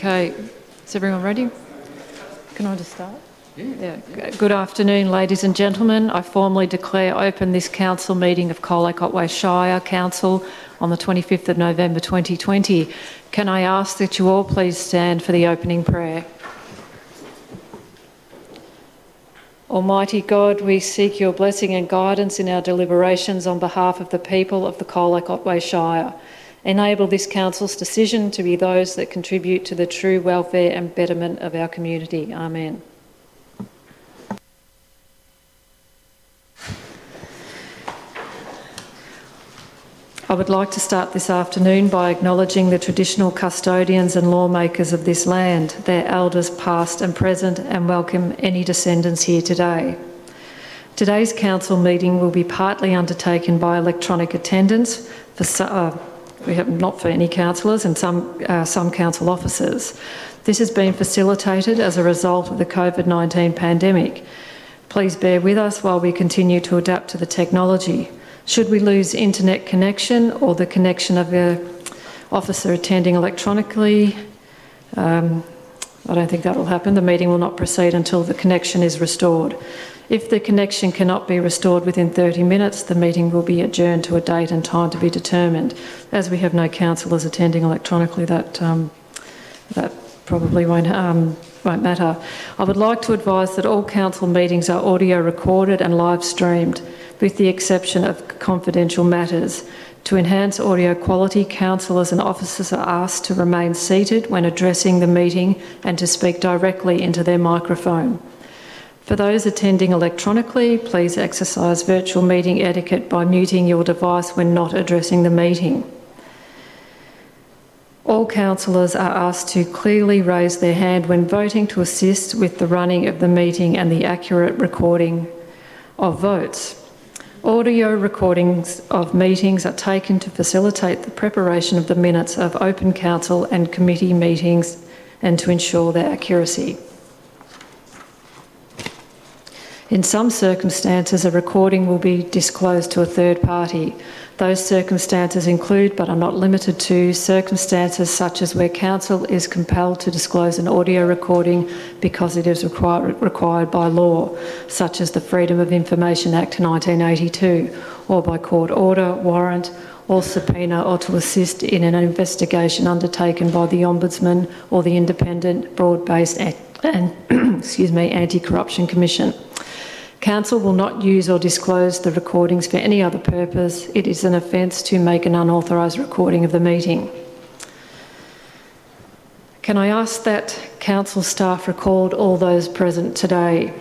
Okay, is everyone ready? Can I just start? Yeah. Good afternoon, ladies and gentlemen. I formally declare open this council meeting of Colac Otway Shire Council on the 25th of November 2020. Can I ask that you all please stand for the opening prayer? Almighty God, we seek your blessing and guidance in our deliberations on behalf of the people of the Colac Otway Shire. Enable this council's decision to be those that contribute to the true welfare and betterment of our community. Amen. I would like to start this afternoon by acknowledging the traditional custodians and lawmakers of this land, their elders past and present, and welcome any descendants here today. Today's council meeting will be partly undertaken by electronic attendance not for any councillors and some council officers. This has been facilitated as a result of the COVID-19 pandemic. Please bear with us while we continue to adapt to the technology. Should we lose internet connection or the connection of an officer attending electronically, I don't think that will happen. The meeting will not proceed until the connection is restored. If the connection cannot be restored within 30 minutes, the meeting will be adjourned to a date and time to be determined. As we have no councillors attending electronically, that probably won't matter. I would like to advise that all council meetings are audio recorded and live streamed, with the exception of confidential matters. To enhance audio quality, councillors and officers are asked to remain seated when addressing the meeting and to speak directly into their microphone. For those attending electronically, please exercise virtual meeting etiquette by muting your device when not addressing the meeting. All councillors are asked to clearly raise their hand when voting to assist with the running of the meeting and the accurate recording of votes. Audio recordings of meetings are taken to facilitate the preparation of the minutes of open council and committee meetings and to ensure their accuracy. In some circumstances, a recording will be disclosed to a third party. Those circumstances include, but are not limited to, circumstances such as where council is compelled to disclose an audio recording because it is required by law, such as the Freedom of Information Act 1982, or by court order, warrant, or subpoena, or to assist in an investigation undertaken by the Ombudsman or the Independent Broad-Based Anti-Corruption Commission. Council will not use or disclose the recordings for any other purpose. It is an offence to make an unauthorised recording of the meeting. Can I ask that council staff record all those present today?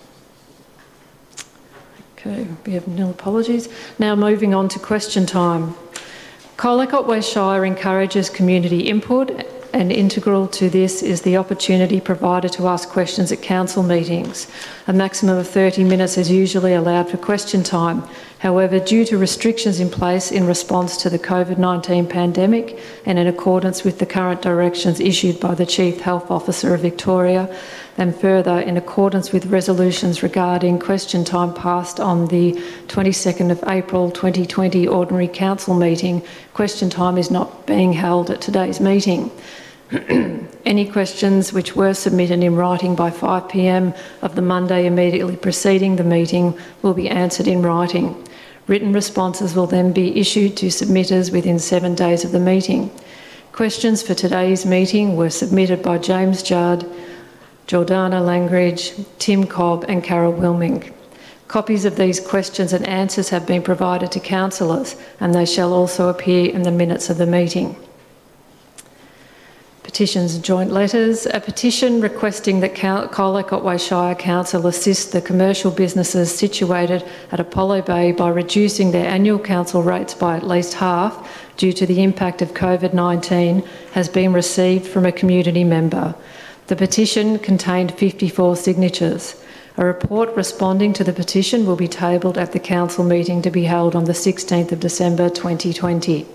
Okay, we have nil apologies. Now moving on to question time. Colac Otway Shire encourages community input, and integral to this is the opportunity provided to ask questions at council meetings. A maximum of 30 minutes is usually allowed for question time. However, due to restrictions in place in response to the COVID-19 pandemic and in accordance with the current directions issued by the Chief Health Officer of Victoria, and further in accordance with resolutions regarding question time passed on the 22nd of April 2020 Ordinary Council meeting, question time is not being held at today's meeting. Any questions which were submitted in writing by 5 p.m. of the Monday immediately preceding the meeting will be answered in writing. Written responses will then be issued to submitters within 7 days of the meeting. Questions for today's meeting were submitted by James Judd, Jordana Langridge, Tim Cobb and Carol Wilming. Copies of these questions and answers have been provided to councillors, and they shall also appear in the minutes of the meeting. Petitions and joint letters. A petition requesting that Colac Otway Shire Council assist the commercial businesses situated at Apollo Bay by reducing their annual council rates by at least half due to the impact of COVID-19 has been received from a community member. The petition contained 54 signatures. A report responding to the petition will be tabled at the council meeting to be held on the 16th of December 2020.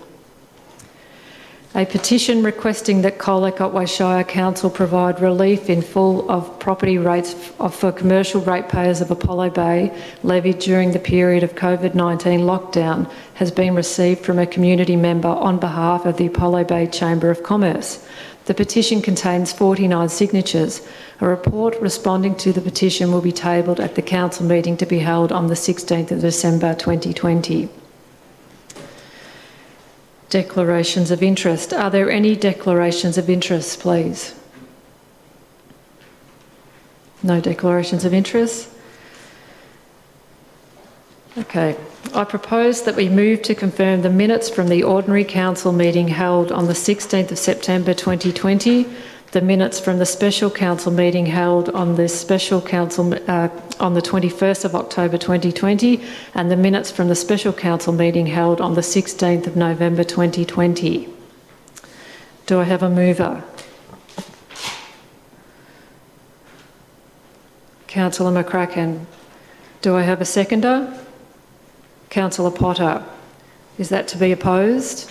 A petition requesting that Colac Otway Shire Council provide relief in full of property rates for commercial ratepayers of Apollo Bay levied during the period of COVID-19 lockdown has been received from a community member on behalf of the Apollo Bay Chamber of Commerce. The petition contains 49 signatures. A report responding to the petition will be tabled at the council meeting to be held on the 16th of December 2020. Declarations of interest. Are there any declarations of interest, please? No declarations of interest? Okay. I propose that we move to confirm the minutes from the ordinary council meeting held on the 16th of September 2020, the minutes from the special council meeting held on the special council on the 21st of October 2020, and the minutes from the special council meeting held on the 16th of November 2020. Do I have a mover? Councillor McCracken. Do I have a seconder? Councillor Potter. Is that to be opposed?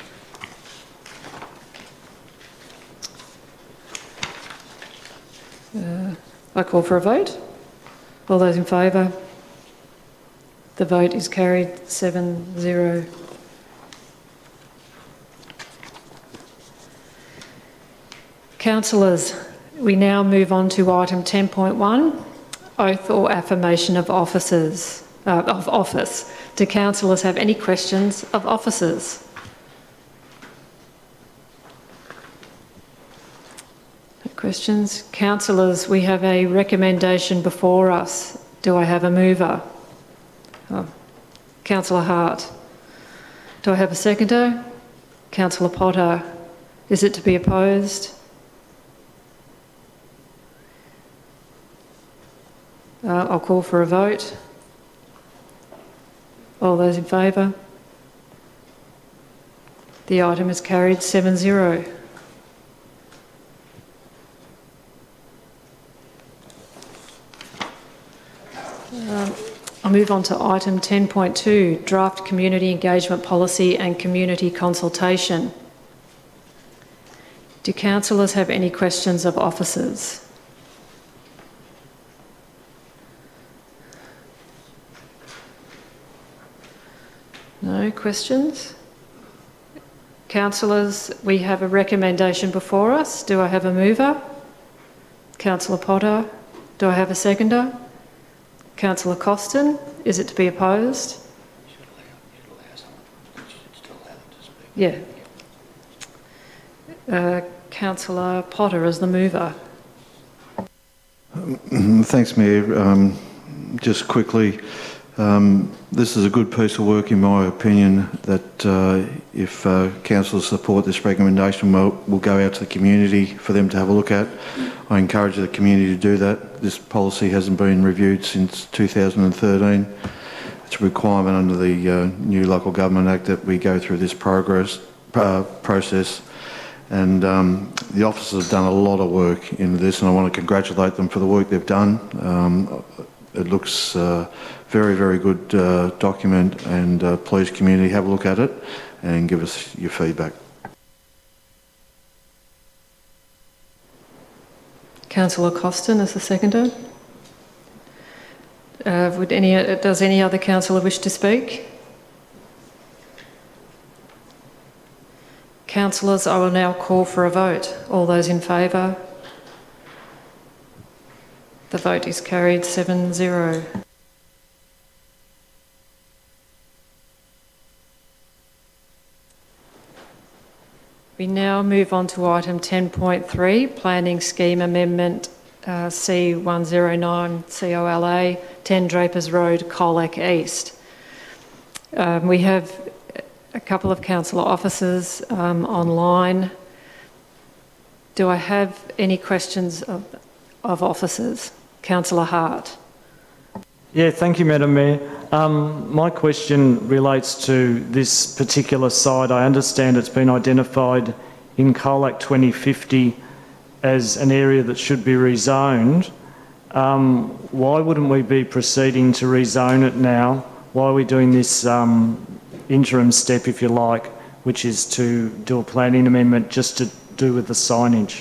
I call for a vote. All those in favour? The vote is carried 7-0. Councillors, we now move on to item 10.1, oath or affirmation of office. Do councillors have any questions of officers? No questions. Councillors, we have a recommendation before us. Do I have a mover? Councillor Hart. Do I have a seconder? Councillor Potter. Is it to be opposed? I'll call for a vote. All those in favour? The item is carried 7-0. I'll move on to item 10.2, draft community engagement policy and community consultation. Do councillors have any questions of officers? No questions? Councillors, we have a recommendation before us. Do I have a mover? Councillor Potter. Do I have a seconder? Councillor Costin. Is it to be opposed? You should allow someone. You should still allow them to speak. Yeah. Councillor Potter as the mover. Thanks, Mayor. Just quickly, this is a good piece of work, in my opinion, that if councillors support this recommendation, we'll go out to the community for them to have a look at. I encourage the community to do that. This policy hasn't been reviewed since 2013. It's a requirement under the new Local Government Act that we go through this process. And the officers have done a lot of work in this, and I want to congratulate them for the work they've done. It looks very, very good document, and please, community, have a look at it and give us your feedback. Councillor Costin as the seconder. Does any other councillor wish to speak? Councillors, I will now call for a vote. All those in favour? The vote is carried 7-0. We now move on to item 10.3, Planning Scheme Amendment C109 COLA, 10 Drapers Road, Colac East. We have a couple of councillor officers online. Do I have any questions of officers? Councillor Hart. Yeah, thank you, Madam Mayor. My question relates to this particular site. I understand it's been identified in Colac 2050 as an area that should be rezoned. Why wouldn't we be proceeding to rezone it now? Why are we doing this interim step, if you like, which is to do a planning amendment just to do with the signage?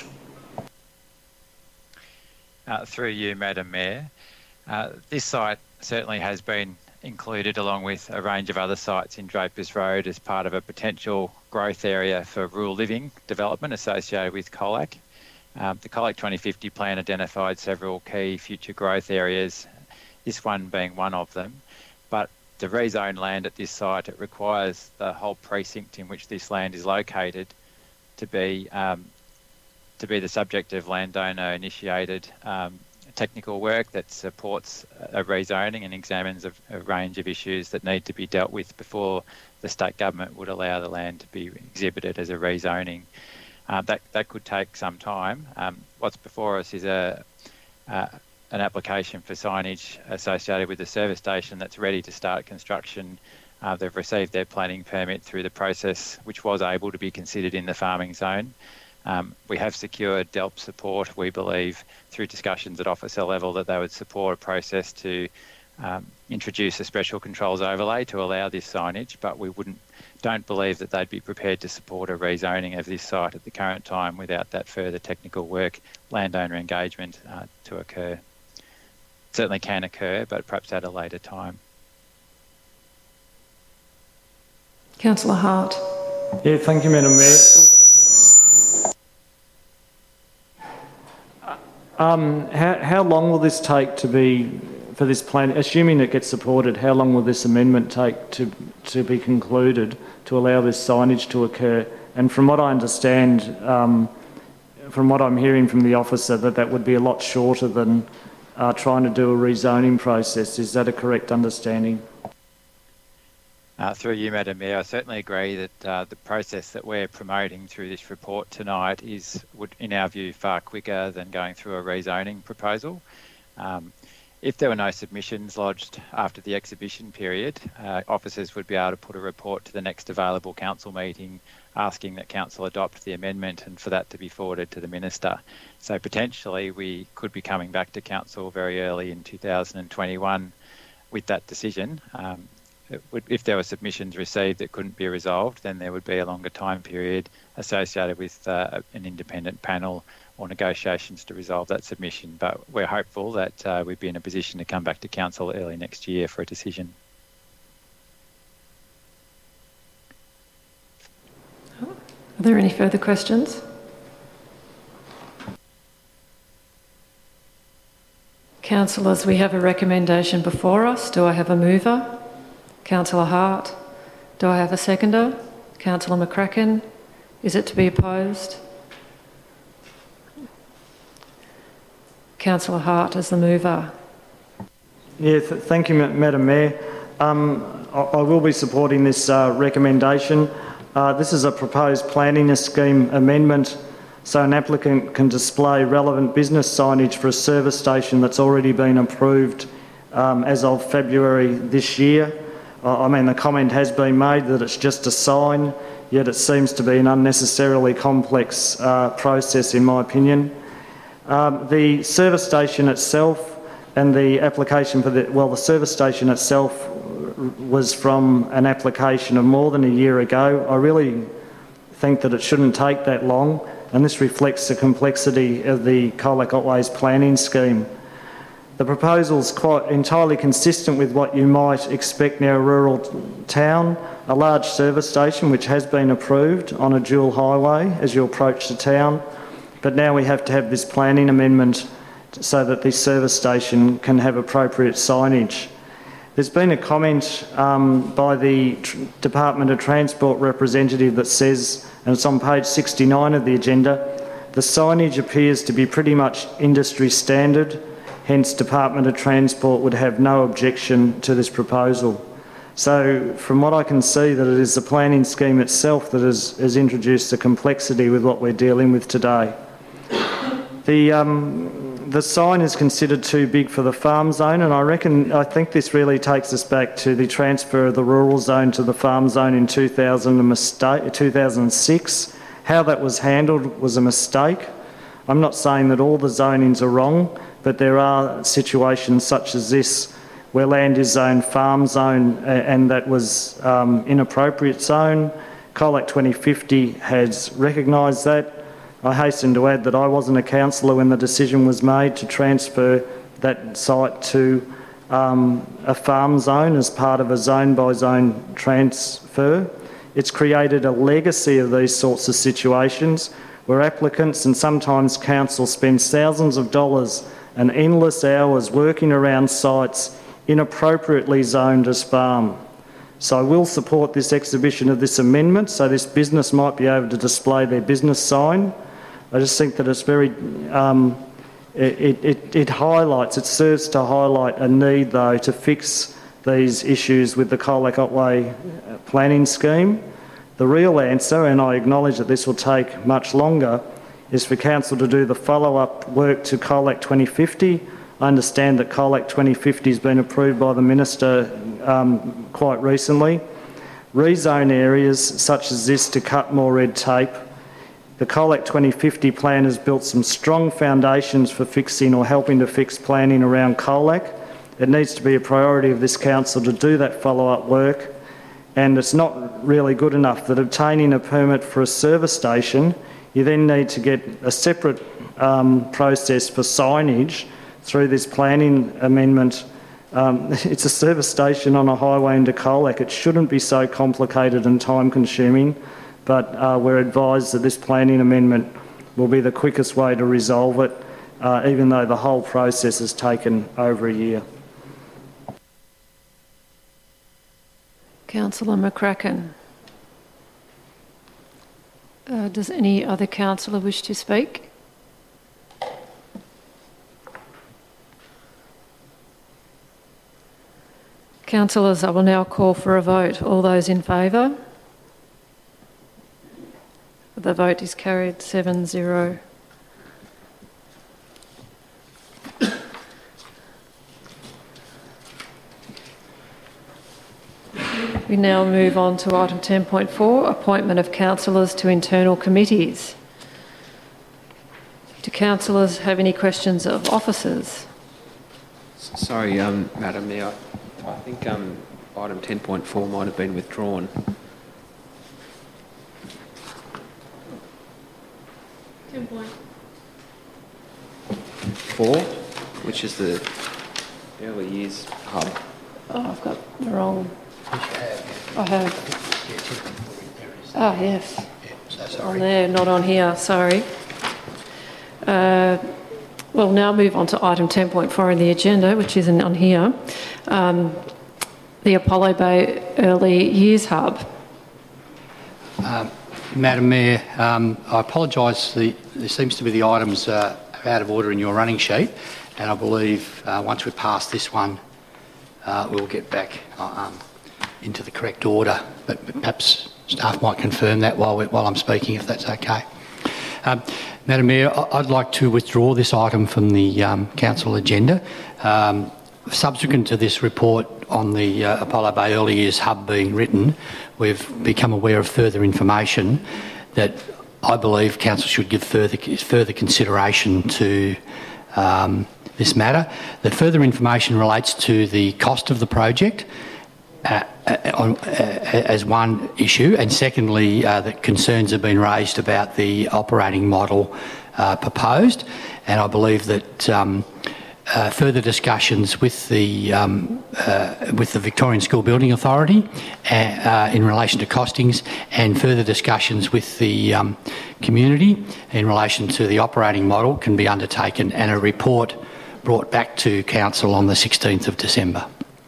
Through you, Madam Mayor. This site certainly has been included along with a range of other sites in Drapers Road as part of a potential growth area for rural living development associated with Colac. The Colac 2050 plan identified several key future growth areas, this one being one of them. But to rezone land at this site, it requires the whole precinct in which this land is located to be the subject of landowner-initiated technical work that supports a rezoning and examines a range of issues that need to be dealt with before the state government would allow the land to be exhibited as a rezoning. That could take some time. What's before us is an application for signage associated with the service station that's ready to start construction. They've received their planning permit through the process, which was able to be considered in the farming zone. We have secured DELP support, we believe, through discussions at officer level, that they would support a process to introduce a special controls overlay to allow this signage, but we don't believe that they'd be prepared to support a rezoning of this site at the current time without that further technical work, landowner engagement to occur. Certainly can occur, but perhaps at a later time. Councillor Hart. Yeah, thank you, Madam Mayor. How long will this take for this plan, assuming it gets supported, how long will this amendment take to be concluded to allow this signage to occur? And from what I understand, from what I'm hearing from the officer, that would be a lot shorter than trying to do a rezoning process. Is that a correct understanding? Through you, Madam Mayor, I certainly agree that the process that we're promoting through this report tonight would, in our view, far quicker than going through a rezoning proposal. If there were no submissions lodged after the exhibition period, officers would be able to put a report to the next available council meeting asking that council adopt the amendment and for that to be forwarded to the minister. So potentially we could be coming back to council very early in 2021 with that decision. If there were submissions received that couldn't be resolved, then there would be a longer time period associated with an independent panel or negotiations to resolve that submission. But we're hopeful that we'd be in a position to come back to council early next year for a decision. Are there any further questions? Councillors, we have a recommendation before us. Do I have a mover? Councillor Hart. Do I have a seconder? Councillor McCracken. Is it to be opposed? Councillor Hart as the mover. Yeah, thank you, Madam Mayor. I will be supporting this recommendation. This is a proposed planning scheme amendment so an applicant can display relevant business signage for a service station that's already been approved as of February this year. I mean, the comment has been made that it's just a sign, yet it seems to be an unnecessarily complex process in my opinion. The service station itself and the application for the service station itself was from an application of more than a year ago. I really think that it shouldn't take that long, and this reflects the complexity of the Colac Otways planning scheme. The proposal is quite entirely consistent with what you might expect near a rural town, a large service station which has been approved on a dual highway as you approach the town, but now we have to have this planning amendment so that this service station can have appropriate signage. There's been a comment by the Department of Transport representative that says, and it's on page 69 of the agenda, the signage appears to be pretty much industry standard, hence Department of Transport would have no objection to this proposal. So from what I can see, that it is the planning scheme itself that has introduced the complexity with what we're dealing with today. The sign is considered too big for the farm zone, and I think this really takes us back to the transfer of the rural zone to the farm zone in 2006. How that was handled was a mistake. I'm not saying that all the zonings are wrong, but there are situations such as this where land is zoned farm zone and that was inappropriate zone. Colac 2050 has recognised that. I hasten to add that I wasn't a councillor when the decision was made to transfer that site to a farm zone as part of a zone-by-zone transfer. it's created a legacy of these sorts of situations where applicants and sometimes council spend thousands of dollars and endless hours working around sites inappropriately zoned as farm. So I will support this exhibition of this amendment so this business might be able to display their business sign. I just think that it's very, it highlights, it serves to highlight a need though to fix these issues with the Colac Otway planning scheme. The real answer, and I acknowledge that this will take much longer, is for council to do the follow-up work to Colac 2050. I understand that Colac 2050 has been approved by the Minister quite recently. Rezone areas such as this to cut more red tape. The Colac 2050 plan has built some strong foundations for fixing or helping to fix planning around Colac. It needs to be a priority of this council to do that follow-up work, and it's not really good enough that obtaining a permit for a service station, you then need to get a separate process for signage through this planning amendment. It's a service station on a highway into Colac. It shouldn't be so complicated and time-consuming, but we're advised that this planning amendment will be the quickest way to resolve it, even though the whole process has taken over a year. Councillor McCracken. Does any other councillor wish to speak? Councillors, I will now call for a vote. All those in favour? The vote is carried 7-0. We now move on to item 10.4, appointment of councillors to internal committees. Do councillors have any questions of officers? Sorry, Madam Mayor, I think item 10.4 might have been withdrawn. 10.4, which is the early years hub. Oh, I've got the wrong... I have. Oh, yes. On there, not on here, sorry. We'll now move on to item 10.4 in the agenda, which isn't on here. The Apollo Bay Early Years Hub. Madam Mayor, I apologise. There seems to be the items are out of order in your running sheet, and I believe once we pass this one, we'll get back into the correct order. But perhaps staff might confirm that while I'm speaking, if that's okay. Madam Mayor, I'd like to withdraw this item from the council agenda. Subsequent to this report on the Apollo Bay Early Years Hub being written, we've become aware of further information that I believe council should give further consideration to this matter. The further information relates to the cost of the project as one issue, and secondly, that concerns have been raised about the operating model proposed, and I believe that further discussions with the Victorian School Building Authority in relation to costings, and further discussions with the community in relation to the operating model can be undertaken, and a report brought back to council on the 16th of December.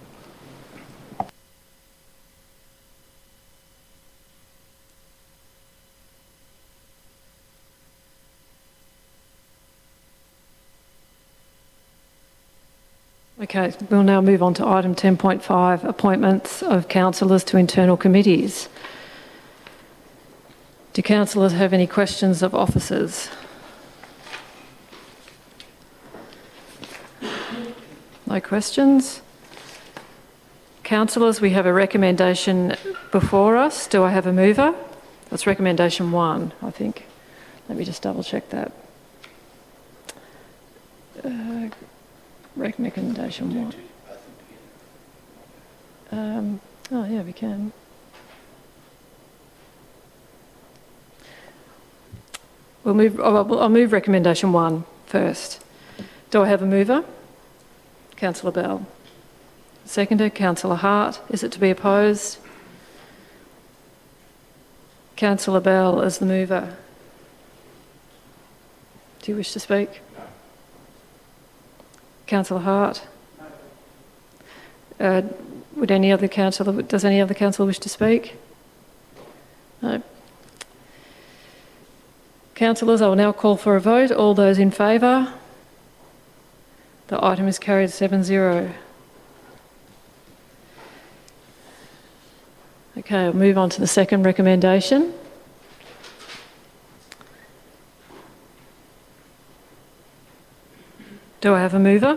Okay, we'll now move on to item 10.5, appointments of councillors to internal committees. Do councillors have any questions of officers? No questions? Councillors, we have a recommendation before us. Do I have a mover? That's recommendation 1, I think. Let me just double check that. Recommendation 1. Oh yeah, we can. I'll move recommendation 1 first. Do I have a mover? Councillor Bell. Seconder, Councillor Hart. Is it to be opposed? Councillor Bell as the mover. Do you wish to speak? No. Councillor Hart? No. Does any other councillor wish to speak? No. Councillors, I will now call for a vote. All those in favour? The item is carried 7-0. Okay, I'll move on to the second recommendation. Do I have a mover?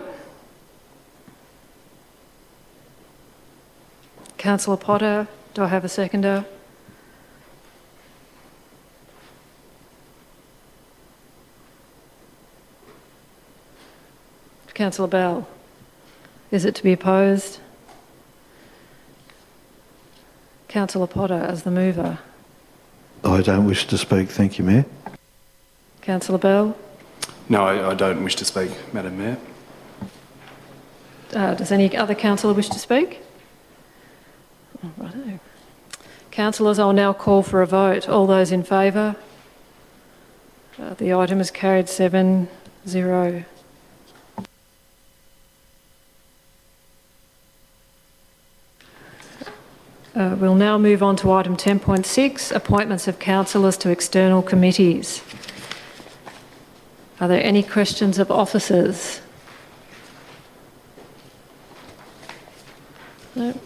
Councillor Potter. Do I have a seconder? Councillor Bell. Is it to be opposed? Councillor Potter as the mover. I don't wish to speak, thank you, Mayor. Councillor Bell. No, I don't wish to speak, Madam Mayor. Does any other councillor wish to speak? Oh, righto. Councillors, I'll now call for a vote. All those in favour? The item is carried 7-0. We'll now move on to item 10.6, appointments of councillors to external committees. Are there any questions of officers? No.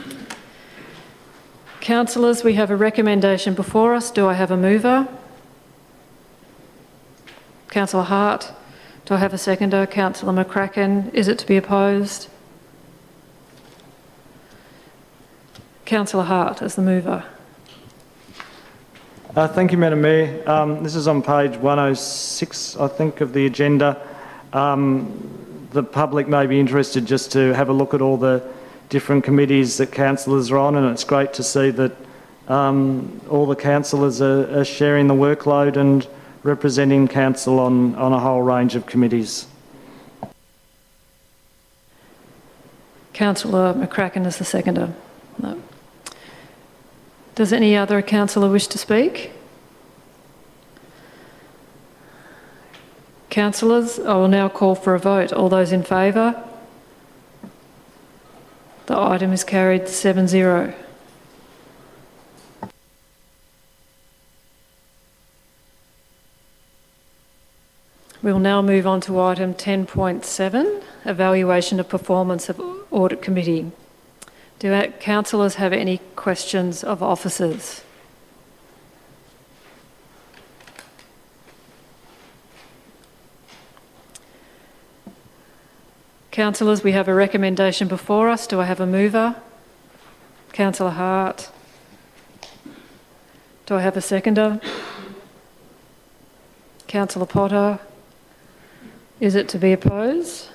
Councillors, we have a recommendation before us. Do I have a mover? Councillor Hart. Do I have a seconder? Councillor McCracken. Is it to be opposed? Councillor Hart as the mover. Thank you, Madam Mayor. This is on page 106, I think, of the agenda. The public may be interested just to have a look at all the different committees that councillors are on, and it's great to see that all the councillors are sharing the workload and representing council on a whole range of committees. Councillor McCracken is the seconder. No. Does any other councillor wish to speak? Councillors, I will now call for a vote. All those in favour? The item is carried 7-0. We will now move on to item 10.7, evaluation of performance of Audit Committee. Do councillors have any questions of officers? Councillors, we have a recommendation before us. Do I have a mover? Councillor Hart. Do I have a seconder? Councillor Potter. Is it to be opposed?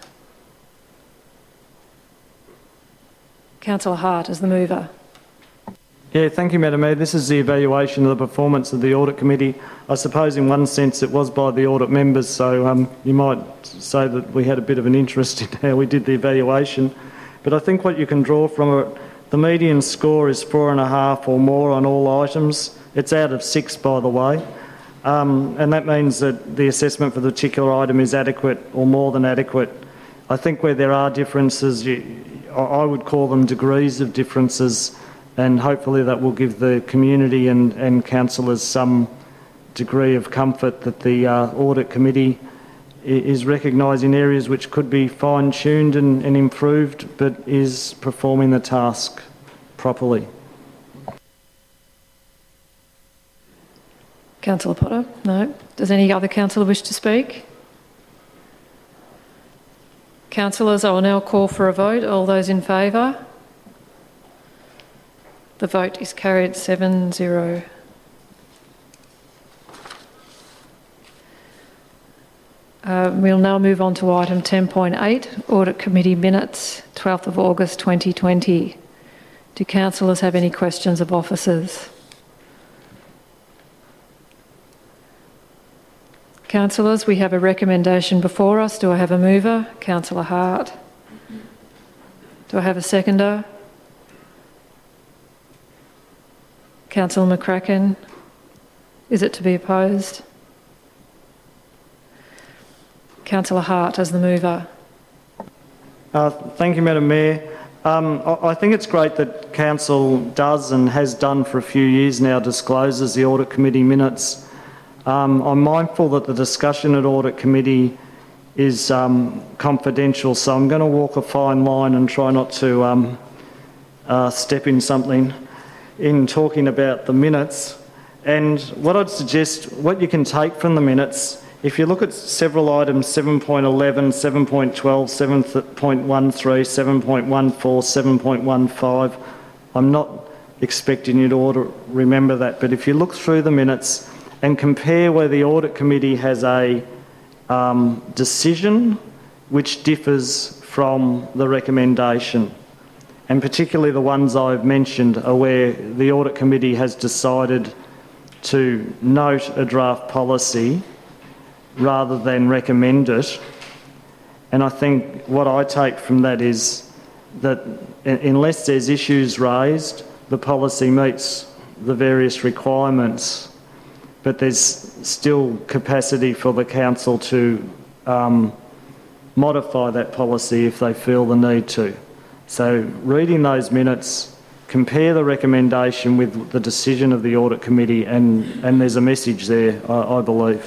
Councillor Hart as the mover. Yeah, thank you, Madam Mayor. This is the evaluation of the performance of the Audit Committee. I suppose in one sense it was by the audit members, so you might say that we had a bit of an interest in how we did the evaluation. But I think what you can draw from it, the median score is 4.5 or more on all items. It's out of 6, by the way. And that means that the assessment for the particular item is adequate or more than adequate. I think where there are differences, I would call them degrees of differences, and hopefully that will give the community and councillors some degree of comfort that the Audit Committee is recognising areas which could be fine-tuned and improved, but is performing the task properly. Councillor Potter? No. Does any other councillor wish to speak? Councillors, I will now call for a vote. All those in favour? The vote is carried 7-0. We'll now move on to item 10.8, Audit Committee Minutes, 12th of August 2020. Do councillors have any questions of officers? Councillors, we have a recommendation before us. Do I have a mover? Councillor Hart. Do I have a seconder? Councillor McCracken. Is it to be opposed? Councillor Hart as the mover. Thank you, Madam Mayor. I think it's great that Council does and has done for a few years now discloses the Audit Committee minutes. I'm mindful that the discussion at Audit Committee is confidential, so I'm going to walk a fine line and try not to step in something in talking about the minutes. And what I'd suggest, what you can take from the minutes, if you look at several items, 7.11, 7.12, 7.13, 7.14, 7.15, I'm not expecting you to remember that, but if you look through the minutes and compare where the Audit Committee has a decision which differs from the recommendation, and particularly the ones I've mentioned are where the Audit Committee has decided to note a draft policy rather than recommend it. And I think what I take from that is that unless there's issues raised, the policy meets the various requirements, but there's still capacity for the council to modify that policy if they feel the need to. So reading those minutes, compare the recommendation with the decision of the Audit Committee, and there's a message there, I believe.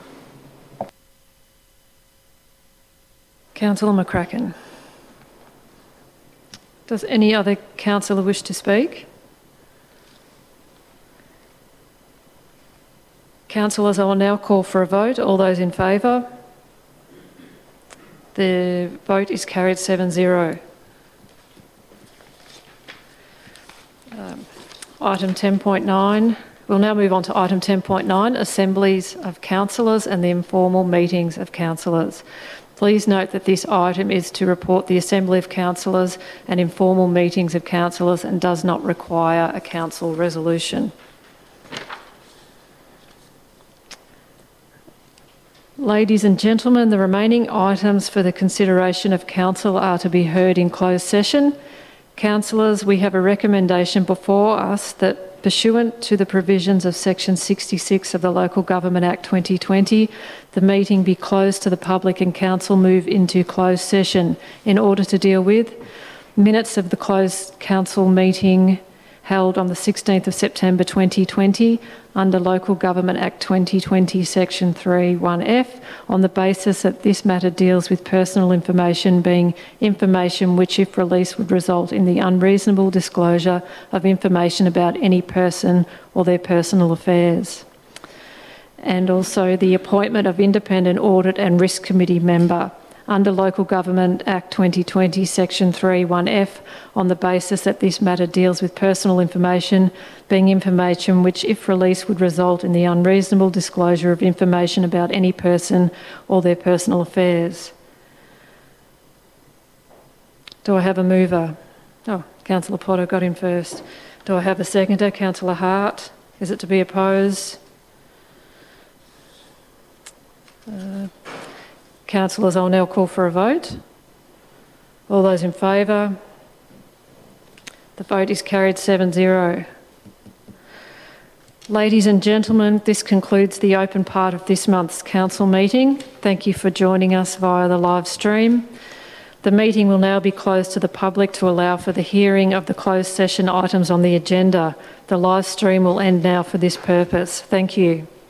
Councillor McCracken. Does any other councillor wish to speak? Councillors, I will now call for a vote. All those in favour? The vote is carried 7-0. Item 10.9. We'll now move on to item 10.9, assemblies of councillors and the informal meetings of councillors. Please note that this item is to report the assembly of councillors and informal meetings of councillors and does not require a council resolution. Ladies and gentlemen, the remaining items for the consideration of council are to be heard in closed session. Councillors, we have a recommendation before us that pursuant to the provisions of Section 66 of the Local Government Act 2020, the meeting be closed to the public and council move into closed session in order to deal with minutes of the closed council meeting held on the 16th of September 2020 under Local Government Act 2020 Section 3(1)(f) on the basis that this matter deals with personal information, being information which, if released, would result in the unreasonable disclosure of information about any person or their personal affairs. And also the appointment of Independent Audit and Risk Committee member under Local Government Act 2020 Section 3(1)(f) on the basis that this matter deals with personal information, being information which, if released, would result in the unreasonable disclosure of information about any person or their personal affairs. Do I have a mover? Oh, Councillor Potter got in first. Do I have a seconder? Councillor Hart. Is it to be opposed? Councillors, I'll now call for a vote. All those in favour? The vote is carried 7-0. Ladies and gentlemen, this concludes the open part of this month's council meeting. Thank you for joining us via the live stream. The meeting will now be closed to the public to allow for the hearing of the closed session items on the agenda. The live stream will end now for this purpose. Thank you.